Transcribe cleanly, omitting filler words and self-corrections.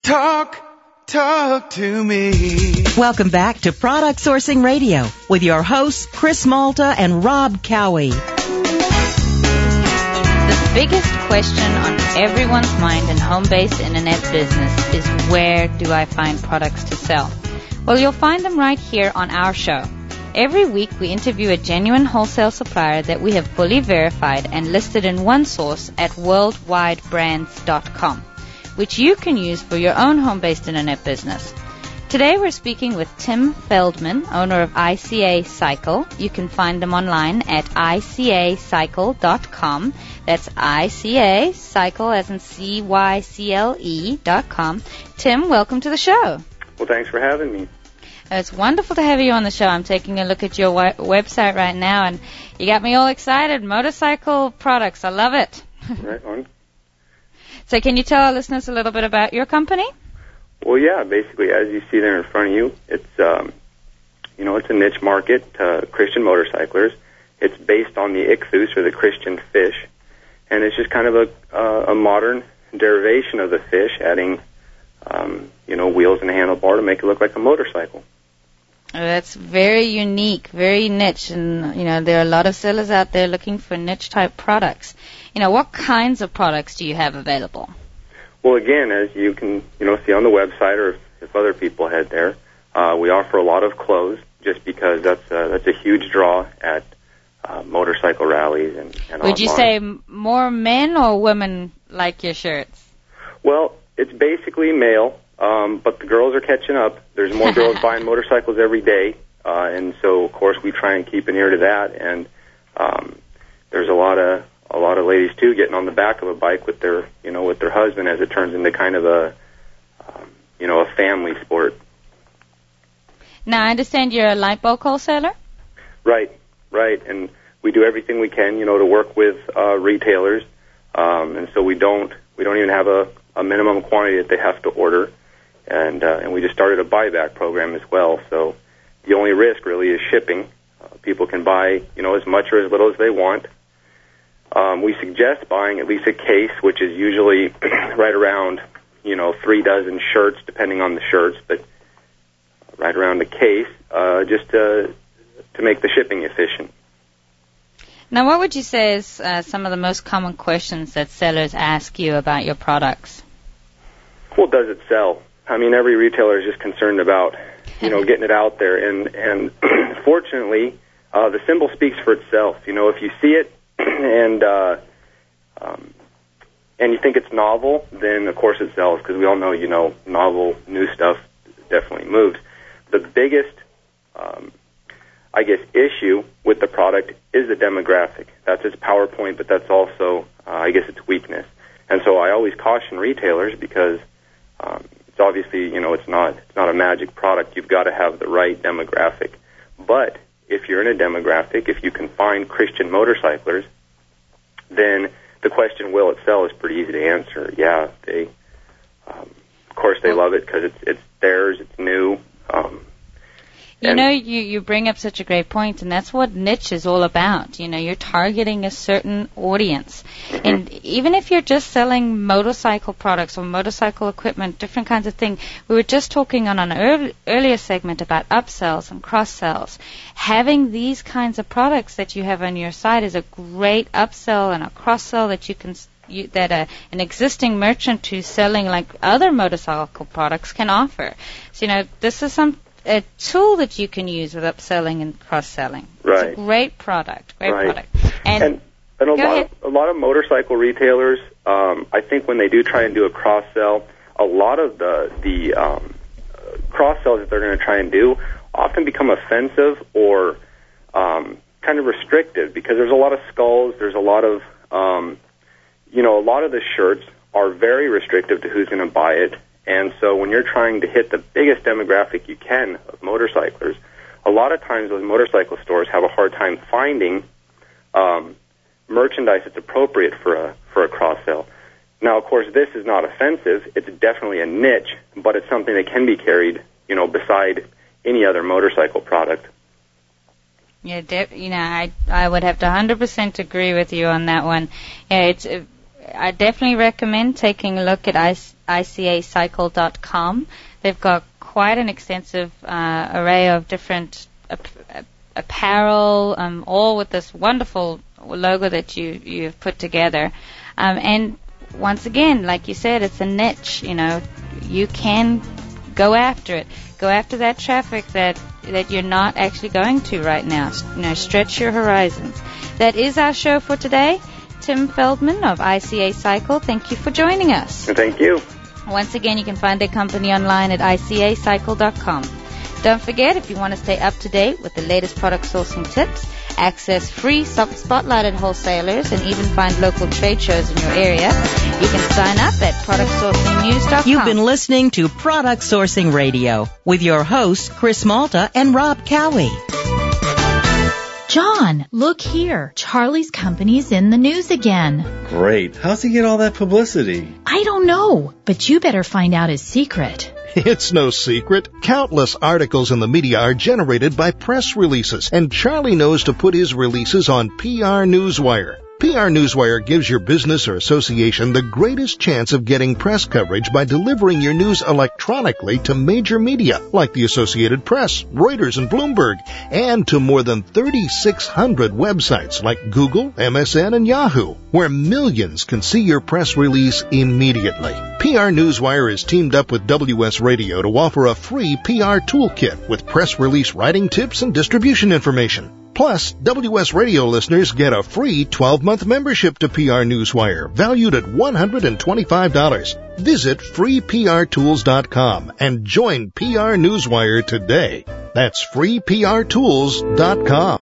Talk to me. Welcome back to Product Sourcing Radio with your hosts, Chris Malta and Rob Cowie. The biggest question on everyone's mind in home-based internet business is, where do I find products to sell? Well, you'll find them right here on our show. Every week we interview a genuine wholesale supplier that we have fully verified and listed in one source at worldwidebrands.com, which you can use for your own home-based internet business. Today we're speaking with Tim Feldman, owner of ICA Cycle. You can find them online at icacycle.com. That's ICA Cycle as in CYCLE.com. Tim, welcome to the show. Well, thanks for having me. It's wonderful to have you on the show. I'm taking a look at your website right now, and you got me all excited. Motorcycle products. I love it. Right on. So can you tell our listeners a little bit about your company? Well, yeah, basically, as you see there in front of you, it's, it's a niche market, Christian motorcyclers. It's based on the ichthus, or the Christian fish, and it's just kind of a modern derivation of the fish, adding, wheels and a handlebar to make it look like a motorcycle. That's very unique, very niche, and, there are a lot of sellers out there looking for niche-type products. What kinds of products do you have available? Well, again, as you can, see on the website, or if other people head there, we offer a lot of clothes, just because that's a huge draw at motorcycle rallies and Would you say more men or women like your shirts? Well, it's basically male, but the girls are catching up. There's more girls buying motorcycles every day, and so of course we try and keep an ear to that. And there's a lot of ladies too getting on the back of a bike with their husband, as it turns into kind of a family sport. Now, I understand you're a light bulk wholesaler? Right, and we do everything we can, to work with retailers, and so we don't even have a minimum quantity that they have to order, and we just started a buyback program as well. So the only risk really is shipping. People can buy, as much or as little as they want. We suggest buying at least a case, which is usually right around, 3 dozen shirts, depending on the shirts, but right around a case, just to make the shipping efficient. Now, what would you say is some of the most common questions that sellers ask you about your products? Well, does it sell? I mean, every retailer is just concerned about, getting it out there, and fortunately, the symbol speaks for itself. If you see it, and you think it's novel, then of course it sells, because we all know, novel, new stuff definitely moves. The biggest, issue with the product is the demographic. That's its PowerPoint, but that's also, its weakness. And so I always caution retailers, because it's obviously, it's not a magic product. You've got to have the right demographic. But if you're in a demographic, if you can find Christian motorcyclers, then the question, will it sell, is pretty easy to answer. Yeah, they, of course, they love it because it's theirs, it's new. You bring up such a great point, and that's what niche is all about. You're targeting a certain audience. Mm-hmm. And even if you're just selling motorcycle products or motorcycle equipment, different kinds of things, we were just talking on an earlier segment about upsells and cross-sells. Having these kinds of products that you have on your site is a great upsell and a cross-sell that you can an existing merchant who's selling like other motorcycle products can offer. So, this is a tool that you can use with upselling and cross-selling. Right. It's a great product. And a lot of motorcycle retailers, I think when they do try and do a cross-sell, a lot of the cross-sells that they're going to try and do often become offensive or kind of restrictive, because there's a lot of skulls, there's a lot of, a lot of the shirts are very restrictive to who's going to buy it. And so when you're trying to hit the biggest demographic you can of motorcyclers, a lot of times those motorcycle stores have a hard time finding merchandise that's appropriate for a cross-sell. Now, of course, this is not offensive. It's definitely a niche, but it's something that can be carried, beside any other motorcycle product. Yeah, I would have to 100% agree with you on that one. Yeah, it's I definitely recommend taking a look at icacycle.com. They've got quite an extensive array of different apparel, all with this wonderful logo that you've put together. And once again, like you said, it's a niche. You can go after it. Go after that traffic that you're not actually going to right now. Stretch your horizons. That is our show for today. Tim Feldman of ICA Cycle, thank you for joining us. Thank you. Once again, you can find their company online at icacycle.com. Don't forget, if you want to stay up to date with the latest product sourcing tips, access free spotlighted wholesalers, and even find local trade shows in your area, you can sign up at productsourcingnews.com. You've been listening to Product Sourcing Radio with your hosts, Chris Malta and Rob Cowie. John, look here. Charlie's company's in the news again. Great. How's he get all that publicity? I don't know, but you better find out his secret. It's no secret. Countless articles in the media are generated by press releases, and Charlie knows to put his releases on PR Newswire. PR Newswire gives your business or association the greatest chance of getting press coverage by delivering your news electronically to major media like the Associated Press, Reuters, and Bloomberg, and to more than 3,600 websites like Google, MSN, and Yahoo, where millions can see your press release immediately. PR Newswire is teamed up with WS Radio to offer a free PR toolkit with press release writing tips and distribution information. Plus, WS Radio listeners get a free 12-month membership to PR Newswire, valued at $125. Visit freeprtools.com and join PR Newswire today. That's freeprtools.com.